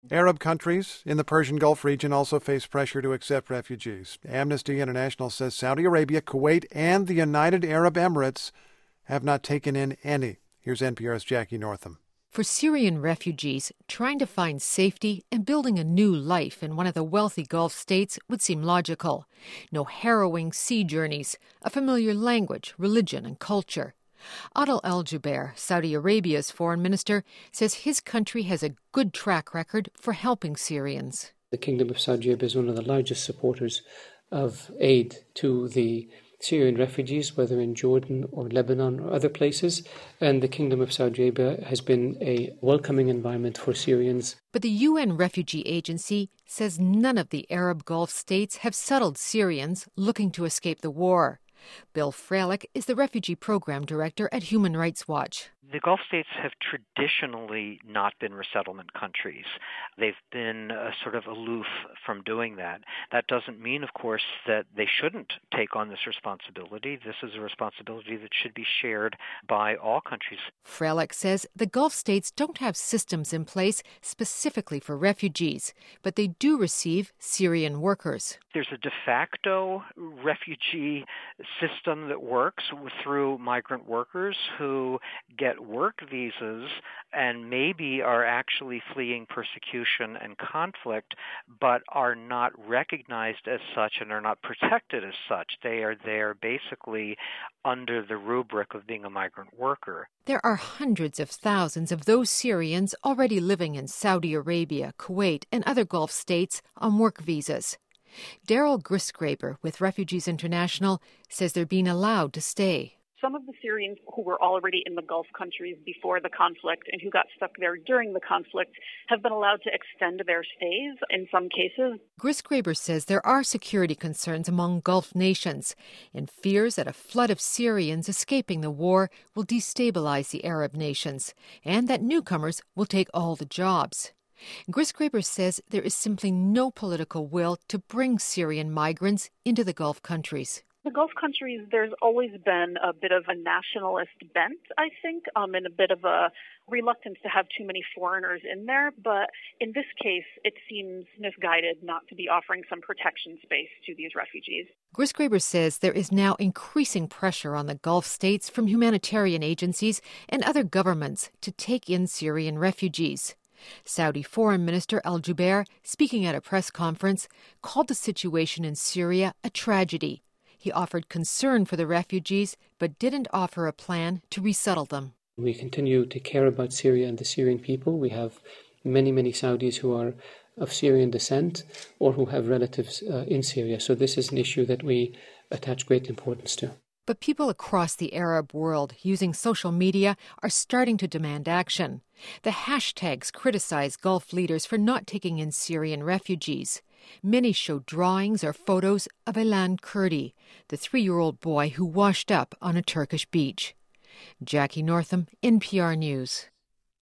Arab countries in the Persian Gulf region also face pressure to accept refugees. Amnesty International says Saudi Arabia, Kuwait, and the United Arab Emirates have not taken in any. Here's NPR's Jackie Northam. For Syrian refugees, trying to find safety and building a new life in one of the wealthy Gulf states would seem logical. No harrowing sea journeys, a familiar language, religion, and culture. Adel Al-Jubeir, Saudi Arabia's foreign minister, says his country has a good track record for helping Syrians. The Kingdom of Saudi Arabia is one of the largest supporters of aid to the Syrian refugees, whether in Jordan or Lebanon or other places, and the Kingdom of Saudi Arabia has been a welcoming environment for Syrians. But the UN Refugee Agency says none of the Arab Gulf states have settled Syrians looking to escape the war. Bill Freilich is the Refugee Program Director at Human Rights Watch. The Gulf states have traditionally not been resettlement countries. They've been sort of aloof from doing that. That doesn't mean, of course, that they shouldn't take on this responsibility. This is a responsibility that should be shared by all countries. Freilich says the Gulf states don't have systems in place specifically for refugees, but they do receive Syrian workers. There's a de facto refugee system that works through migrant workers who get work visas and maybe are actually fleeing persecution and conflict, but are not recognized as such and are not protected as such. They are there basically under the rubric of being a migrant worker. There are hundreds of thousands of those Syrians already living in Saudi Arabia, Kuwait, and other Gulf states on work visas. Daryl Grisgraber with Refugees International says they're being allowed to stay. Some of the Syrians who were already in the Gulf countries before the conflict and who got stuck there during the conflict have been allowed to extend their stays in some cases. Grisgraber says there are security concerns among Gulf nations and fears that a flood of Syrians escaping the war will destabilize the Arab nations and that newcomers will take all the jobs. Grisgraber says there is simply no political will to bring Syrian migrants into the Gulf countries. The Gulf countries, there's always been a bit of a nationalist bent, I think, and a bit of a reluctance to have too many foreigners in there. But in this case, it seems misguided not to be offering some protection space to these refugees. Grisgraber says there is now increasing pressure on the Gulf states from humanitarian agencies and other governments to take in Syrian refugees. Saudi Foreign Minister Al-Jubeir, speaking at a press conference, called the situation in Syria a tragedy. He offered concern for the refugees, but didn't offer a plan to resettle them. We continue to care about Syria and the Syrian people. We have many Saudis who are of Syrian descent or who have relatives in Syria. So this is an issue that we attach great importance to. But people across the Arab world using social media are starting to demand action. The hashtags criticize Gulf leaders for not taking in Syrian refugees. Many show drawings or photos of Ilan Kurdi, the 3-year-old boy who washed up on a Turkish beach. Jackie Northam, NPR News.